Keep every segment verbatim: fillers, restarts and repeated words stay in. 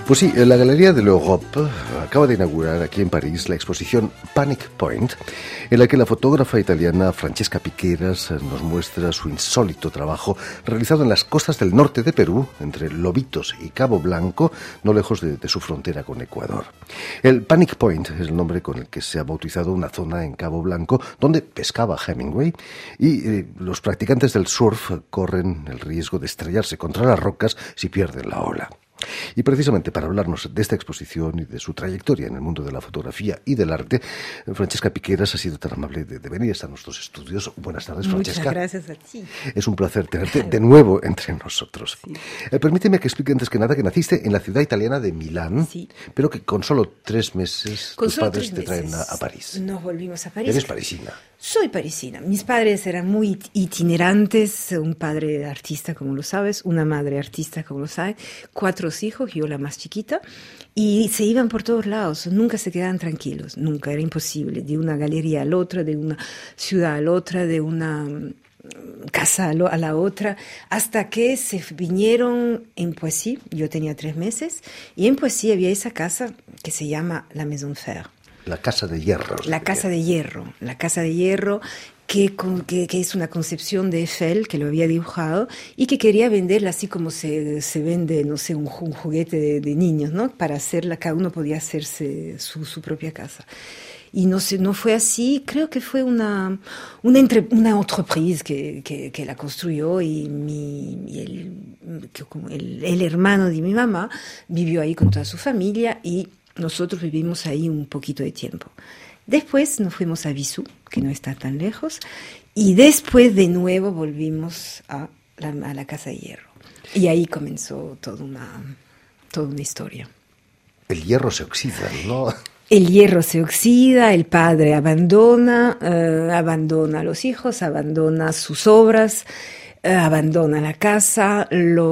Pues sí, la Galería de l'Europe acaba de inaugurar aquí en París la exposición Panic Point, en la que la fotógrafa italiana Francesca Piqueras nos muestra su insólito trabajo realizado en las costas del norte de Perú, entre Lobitos y Cabo Blanco, no lejos de, de su frontera con Ecuador. El Panic Point es el nombre con el que se ha bautizado una zona en Cabo Blanco donde pescaba Hemingway, y eh, los practicantes del surf corren el riesgo de estrellarse contra las rocas si pierden la ola. Y precisamente para hablarnos de esta exposición y de su trayectoria en el mundo de la fotografía y del arte, Francesca Piqueras ha sido tan amable de, de venir hasta nuestros estudios. Buenas tardes, Francesca. Muchas gracias a ti. Es un placer tenerte de nuevo entre nosotros. Sí. Eh, permíteme que explique antes que nada que naciste en la ciudad italiana de Milán, sí, pero que con solo tres meses con tus solo padres tres te traen meses a, a París. Nos volvimos a París. Eres parisina. Soy parisina. Mis padres eran muy itinerantes, un padre artista, como lo sabes, una madre artista, como lo sabes, cuatro hijos, yo la más chiquita, y se iban por todos lados, nunca se quedaban tranquilos, nunca, era imposible, de una galería a la otra, de una ciudad a la otra, de una casa a la otra, hasta que se vinieron en Poissy. Yo tenía tres meses, y en Poissy había esa casa que se llama la Maison de Fer. La casa de hierro. La casa de hierro, la casa de hierro que, que, que es una concepción de Eiffel, que lo había dibujado, y que quería venderla así como se, se vende, no sé, un, un juguete de, de niños, ¿no? Para hacerla, cada uno podía hacerse su, su propia casa. Y no sé, no fue así, creo que fue una, una, entre, una entreprise que, que, que la construyó, y, mi, y el, que, como el, el hermano de mi mamá vivió ahí con toda su familia, y nosotros vivimos ahí un poquito de tiempo. Después nos fuimos a Vissou, que no está tan lejos, y después de nuevo volvimos a la, a la Casa de Hierro. Y ahí comenzó toda una, toda una historia. El hierro se oxida, ¿no? El hierro se oxida, el padre abandona, eh, abandona a los hijos, abandona sus obras, eh, abandona la casa,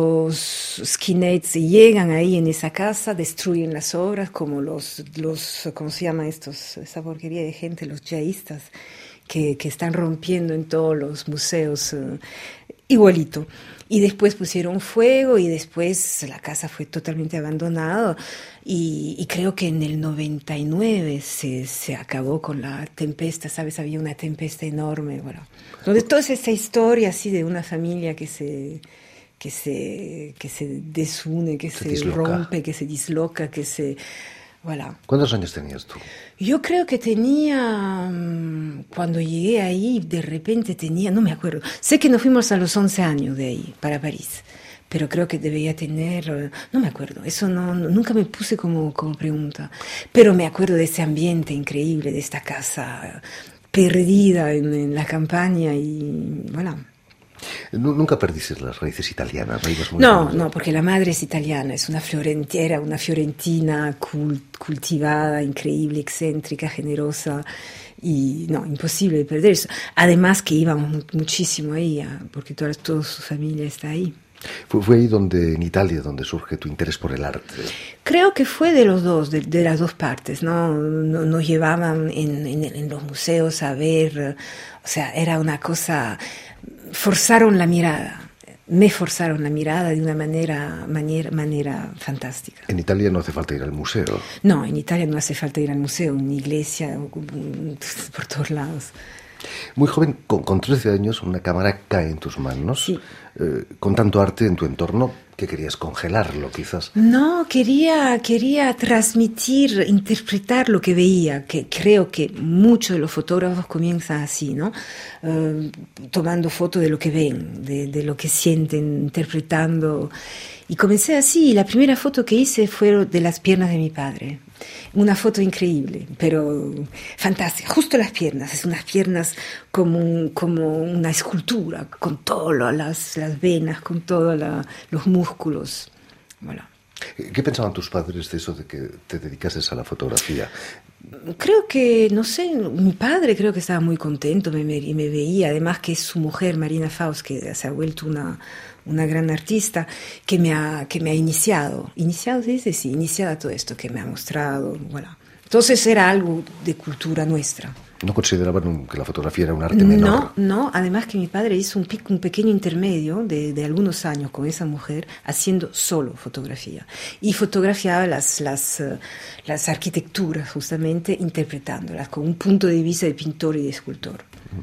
los skinheads llegan ahí en esa casa, destruyen las obras, como los, los ¿cómo se llama estos? Esa porquería de gente, los jaístas, que, que están rompiendo en todos los museos, eh, igualito. Y después pusieron fuego, y después la casa fue totalmente abandonada, y, y creo que en el noventa y nueve se, se acabó con la tempestad, ¿sabes? Había una tempestad enorme, bueno. Entonces toda esa historia así de una familia que se, que se, que se desune, que se, se rompe, que se disloca, que se... Voilà. ¿Cuántos años tenías tú? Yo creo que tenía, cuando llegué ahí, de repente tenía, no me acuerdo, sé que nos fuimos a los once años de ahí, para París, pero creo que debía tener, no me acuerdo, eso no, nunca me puse como, como pregunta, pero me acuerdo de ese ambiente increíble, de esta casa perdida en, en la campaña, y voilà. Nunca perdiste las raíces italianas, raíces muy No, grandes. no, porque la madre es italiana, es una fiorentina, era una fiorentina cult, cultivada, increíble, excéntrica, generosa, y no, imposible de perder eso. Además que íbamos muchísimo ahí, porque toda, toda su familia está ahí. Fue, fue ahí donde, en Italia, donde surge tu interés por el arte. Creo que fue de los dos, de, de las dos partes, ¿no? Nos llevaban en, en, en los museos a ver, o sea, era una cosa, forzaron la mirada, me forzaron la mirada de una manera, manera, manera fantástica. En Italia no hace falta ir al museo. No, en Italia no hace falta ir al museo, una iglesia, por todos lados. Muy joven, con, con trece años, una cámara cae en tus manos. Sí. Eh, con tanto arte en tu entorno, ¿qué querías? ¿Congelarlo, quizás? No, quería, quería transmitir, interpretar lo que veía, que creo que muchos de los fotógrafos comienzan así, ¿no? Uh, tomando fotos de lo que ven, de, de lo que sienten, interpretando. Y comencé así, y la primera foto que hice fue de las piernas de mi padre. Una foto increíble, pero fantástica, justo las piernas, es unas piernas como, un, como una escultura, con todas las, las venas, con todos los músculos. Bueno. ¿Qué pensaban tus padres de eso, de que te dedicases a la fotografía? Creo que, no sé, mi padre creo que estaba muy contento, me, me, me veía, además que es su mujer, Marina Faust, que se ha vuelto una, una gran artista, que me ha, que me ha iniciado, iniciado, se dice, sí, iniciado todo esto, que me ha mostrado, voilà. Entonces era algo de cultura nuestra. No consideraban que la fotografía era un arte menor. No, no, además que mi padre hizo un, un pequeño intermedio de, de algunos años con esa mujer haciendo solo fotografía. Y fotografiaba las, las, uh, las arquitecturas justamente interpretándolas con un punto de vista de pintor y de escultor.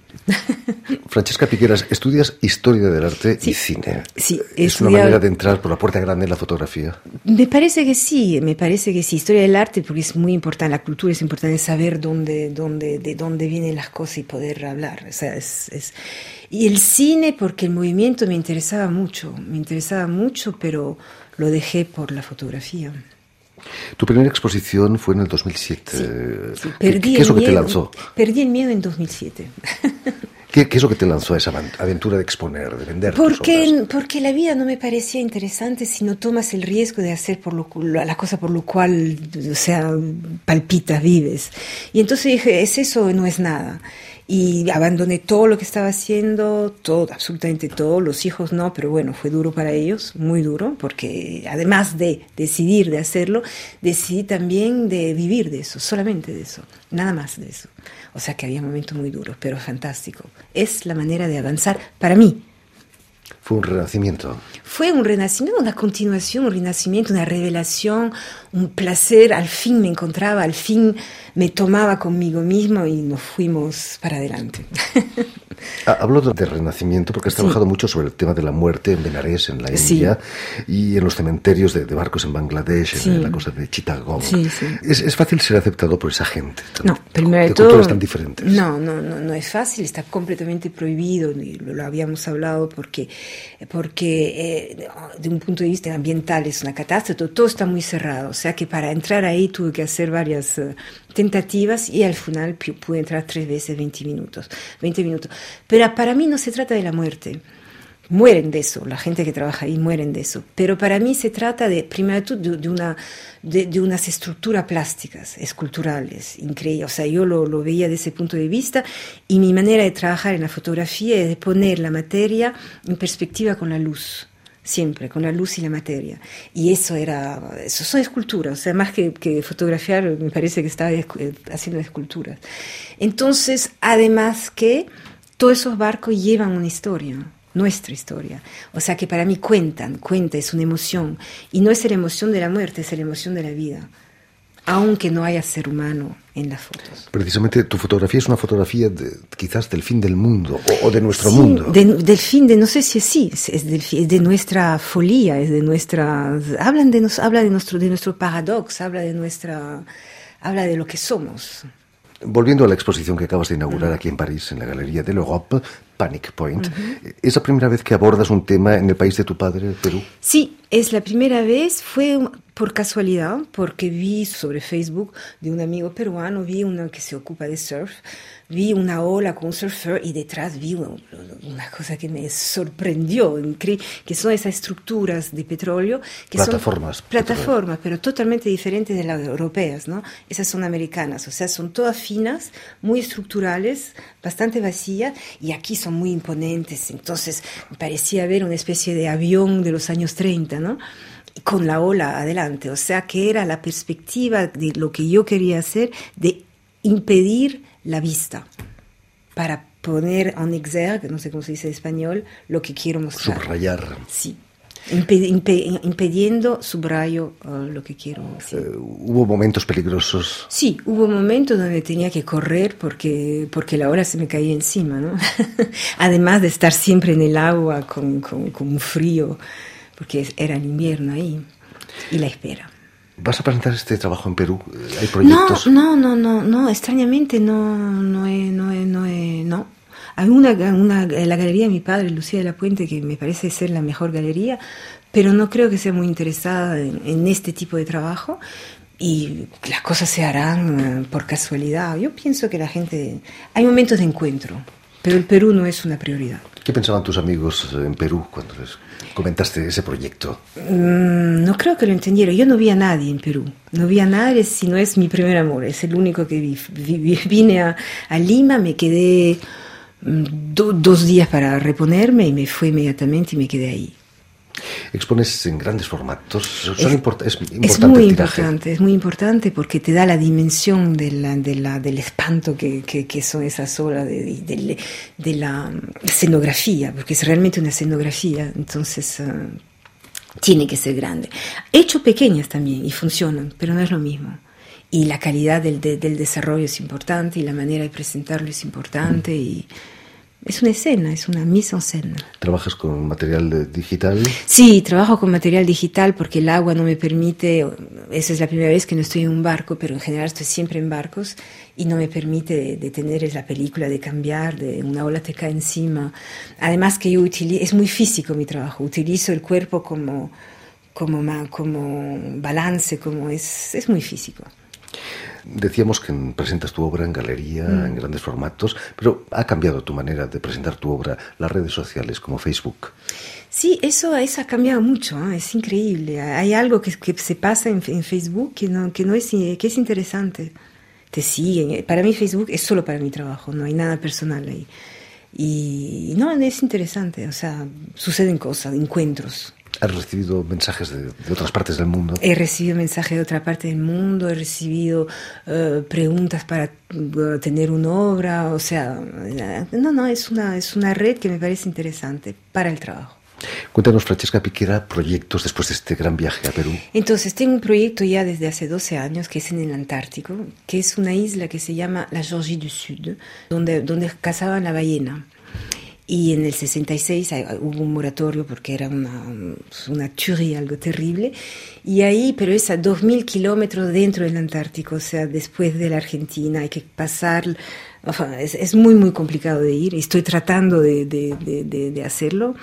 Francesca Piqueras, estudias Historia del Arte sí, y Cine. Sí, ¿Es estudiado... una manera de entrar por la puerta grande en la fotografía? Me parece que sí, me parece que sí. Historia del arte porque es muy importante, la cultura es importante, saber dónde, dónde, de dónde vienen las cosas y poder hablar. O sea, es, es... Y el cine porque el movimiento me interesaba mucho, me interesaba mucho, pero lo dejé por la fotografía. Tu primera exposición fue en el dos mil siete. Sí, sí. ¿Qué, ¿Qué es lo que te lanzó? Perdí el miedo en dos mil siete. ¿Qué, ¿Qué es lo que te lanzó a esa aventura de exponer, de vender porque, tus obras? Porque la vida no me parecía interesante si no tomas el riesgo de hacer por lo, la cosa por lo cual, o sea, palpitas, vives. Y entonces dije, es eso o no es nada. Y abandoné todo lo que estaba haciendo, todo, absolutamente todo, los hijos no, pero bueno, fue duro para ellos, muy duro, porque además de decidir de hacerlo, decidí también de vivir de eso, solamente de eso, nada más de eso. O sea que había momentos muy duros, pero fantástico. Es la manera de avanzar para mí. Fue un renacimiento. Fue un renacimiento, una continuación, un renacimiento, una revelación, un placer. Al fin me encontraba, al fin me tomaba conmigo mismo y nos fuimos para adelante. Hablo de renacimiento porque has sí. trabajado mucho sobre el tema de la muerte en Benares, en la India, sí. y en los cementerios de, de barcos en Bangladesh, sí. en la costa de Chittagong. Sí, sí. ¿Es, ¿Es fácil ser aceptado por esa gente? Tan, no, primero de, de todo, culturas tan diferentes. No, no, no, no es fácil, está completamente prohibido, y lo, lo habíamos hablado porque, porque eh, de un punto de vista ambiental es una catástrofe, todo está muy cerrado, o sea que para entrar ahí tuve que hacer varias uh, tentativas y al final pude entrar tres veces veinte minutos, veinte minutos. Pero para mí no se trata de la muerte. Mueren de eso, la gente que trabaja ahí mueren de eso. Pero para mí se trata de, primero de todo, de, de, una, de, de unas estructuras plásticas, esculturales, increíbles. O sea, yo lo, lo veía desde ese punto de vista y mi manera de trabajar en la fotografía es de poner la materia en perspectiva con la luz. Siempre, con la luz y la materia. Y eso era, eso son esculturas, o sea, más que, que fotografiar, me parece que estaba haciendo esculturas. Entonces, además que todos esos barcos llevan una historia, nuestra historia. O sea, que para mí cuentan, cuenta, es una emoción. Y no es la emoción de la muerte, es la emoción de la vida. Aunque no haya ser humano en las fotos. Precisamente tu fotografía es una fotografía de, quizás del fin del mundo o, o de nuestro sí, mundo. De, del fin de, no sé si es sí, es, del, es de nuestra folía, es de nuestra, hablan de nos, habla de nuestro, de nuestro paradoxo, habla de nuestra, habla de lo que somos. Volviendo a la exposición que acabas de inaugurar uh-huh. aquí en París, en la Galería de l'Europe, Panic Point, uh-huh. ¿es la primera vez que abordas un tema en el país de tu padre, Perú? Sí, es la primera vez, fue por casualidad, porque vi sobre Facebook de un amigo peruano, vi uno que se ocupa de surf, vi una ola con un surfer y detrás vi una, una cosa que me sorprendió, que son esas estructuras de petróleo, que plataformas, son plataformas, pero totalmente diferentes de las europeas, ¿no? Esas son americanas, o sea, son todas finas, muy estructurales, bastante vacías, y aquí son muy imponentes, entonces me parecía ver una especie de avión de los años treinta, ¿no? Con la ola adelante, o sea que era la perspectiva de lo que yo quería hacer, de impedir la vista, para poner en exergue, no sé cómo se dice en español, lo que quiero mostrar. Subrayar. Sí, Impe- impe- impidiendo, subrayo uh, lo que quiero decir. Uh, ¿Hubo momentos peligrosos? Sí, hubo momentos donde tenía que correr porque, porque la ola se me caía encima, ¿no? Además de estar siempre en el agua con, con, con un frío, porque era el invierno ahí, y la espera. ¿Vas a presentar este trabajo en Perú? ¿Hay proyectos? No, no, no, no, no, extrañamente no, no, he, no, he, no, he, no. Hay una, una, la galería de mi padre, Lucía de la Puente, que me parece ser la mejor galería, pero no creo que sea muy interesada en, en este tipo de trabajo, y las cosas se harán uh, por casualidad. Yo pienso que la gente... Hay momentos de encuentro, pero el Perú no es una prioridad. ¿Qué pensaban tus amigos en Perú cuando les comentaste ese proyecto? Mm, no creo que lo entendieron. Yo no vi a nadie en Perú. No vi a nadie, si no es mi primer amor. Es el único que vi. vi vine a, a Lima, me quedé do, dos días para reponerme y me fui inmediatamente y me quedé ahí. Expones en grandes formatos. Son es, import- es, importante es muy el tiraje. importante, es muy importante porque te da la dimensión de la, de la, del espanto que, que, que son esas obras, de, de, de, de la escenografía, porque es realmente una escenografía, entonces uh, tiene que ser grande. He hecho pequeñas también y funcionan, pero no es lo mismo. Y la calidad del, de, del desarrollo es importante y la manera de presentarlo es importante y es una escena, es una mise en scène. ¿Trabajas con material digital? Sí, trabajo con material digital porque el agua no me permite, esa es la primera vez que no estoy en un barco, pero en general estoy siempre en barcos y no me permite de, de tener la película, de cambiar, de una ola te cae encima. Además que yo utilizo, es muy físico mi trabajo, utilizo el cuerpo como, como, como balance, como es, es muy físico. Decíamos que presentas tu obra en galería, mm. en grandes formatos, pero ¿ha cambiado tu manera de presentar tu obra las redes sociales como Facebook? Sí, eso, eso ha cambiado mucho, ¿eh? Es increíble. Hay algo que, que se pasa en, en Facebook que, no, que, no es, que es interesante. Te siguen. Para mí Facebook es solo para mi trabajo, no hay nada personal ahí. Y no, es interesante, o sea, suceden cosas, encuentros. ¿Has recibido mensajes de, de otras partes del mundo? He recibido mensajes de otra parte del mundo, he recibido uh, preguntas para uh, tener una obra, o sea, no, no, es una, es una red que me parece interesante para el trabajo. Cuéntanos, Francesca Piquera, proyectos después de este gran viaje a Perú. Entonces, tengo un proyecto ya desde hace doce años que es en el Antártico, que es una isla que se llama la Georgie du Sud, donde, donde cazaban la ballena. Y en el sesenta y seis hubo un moratorio porque era una, una tuería, algo terrible. Y ahí, pero es a dos mil kilómetros dentro del Antártico, o sea, después de la Argentina, hay que pasar. O sea, es, es muy, muy complicado de ir. Estoy tratando de, de, de, de, de hacerlo.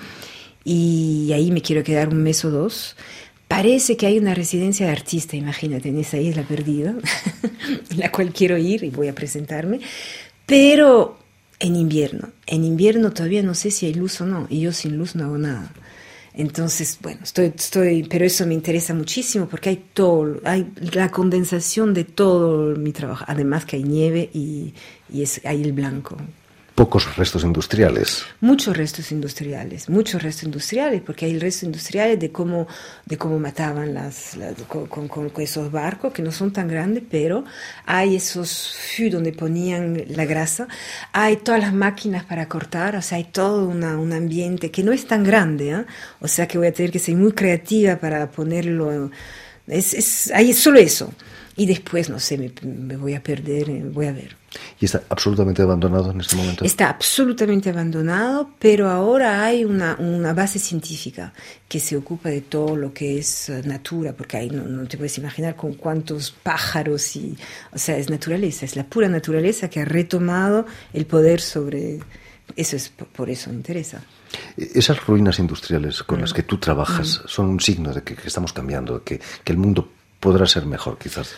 Y ahí me quiero quedar un mes o dos. Parece que hay una residencia de artista, imagínate, en esa isla perdida, en la cual quiero ir y voy a presentarme. Pero en invierno. En invierno todavía no sé si hay luz o no, y yo sin luz no hago nada. Entonces, bueno, estoy, estoy, pero eso me interesa muchísimo porque hay todo, hay la condensación de todo mi trabajo. Además que hay nieve y, y es, hay el blanco. Pocos restos industriales. Muchos restos industriales, muchos restos industriales, porque hay restos industriales de cómo, de cómo mataban las, las con, con, con esos barcos, que no son tan grandes, pero hay esos fûts donde ponían la grasa, hay todas las máquinas para cortar, o sea, hay todo una, un ambiente que no es tan grande, ¿eh? O sea que voy a tener que ser muy creativa para ponerlo, es, es, hay solo eso. Y después, no sé, me, me voy a perder, voy a ver. ¿Y está absolutamente abandonado en este momento? Está absolutamente abandonado, pero ahora hay una, una base científica que se ocupa de todo lo que es natura, porque ahí no, no te puedes imaginar con cuántos pájaros y... O sea, es naturaleza, es la pura naturaleza que ha retomado el poder sobre... Eso es, por eso me interesa. Esas ruinas industriales con mm. las que tú trabajas mm. son un signo de que, que estamos cambiando, de que, que el mundo podrá ser mejor, quizás.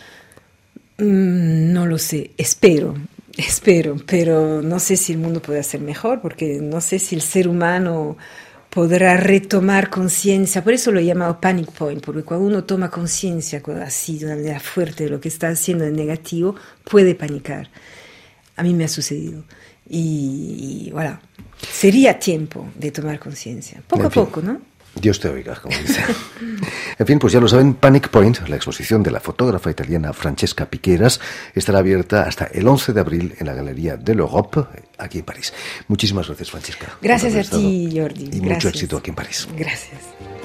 Mm, no lo sé, espero, espero, pero no sé si el mundo podrá ser mejor, porque no sé si el ser humano podrá retomar conciencia. Por eso lo he llamado panic point, porque cuando uno toma conciencia así de una manera fuerte de lo que está haciendo en negativo, puede panicar. A mí me ha sucedido. Y, y voilà, sería tiempo de tomar conciencia, poco a poco, ¿no? Dios te oiga, como dice. En fin, pues ya lo saben, Panic Point, la exposición de la fotógrafa italiana Francesca Piqueras, estará abierta hasta el once de abril en la Galería de l'Europe, aquí en París. Muchísimas gracias, Francesca. Gracias a ti, Jordi. Y gracias. mucho éxito aquí en París. Gracias.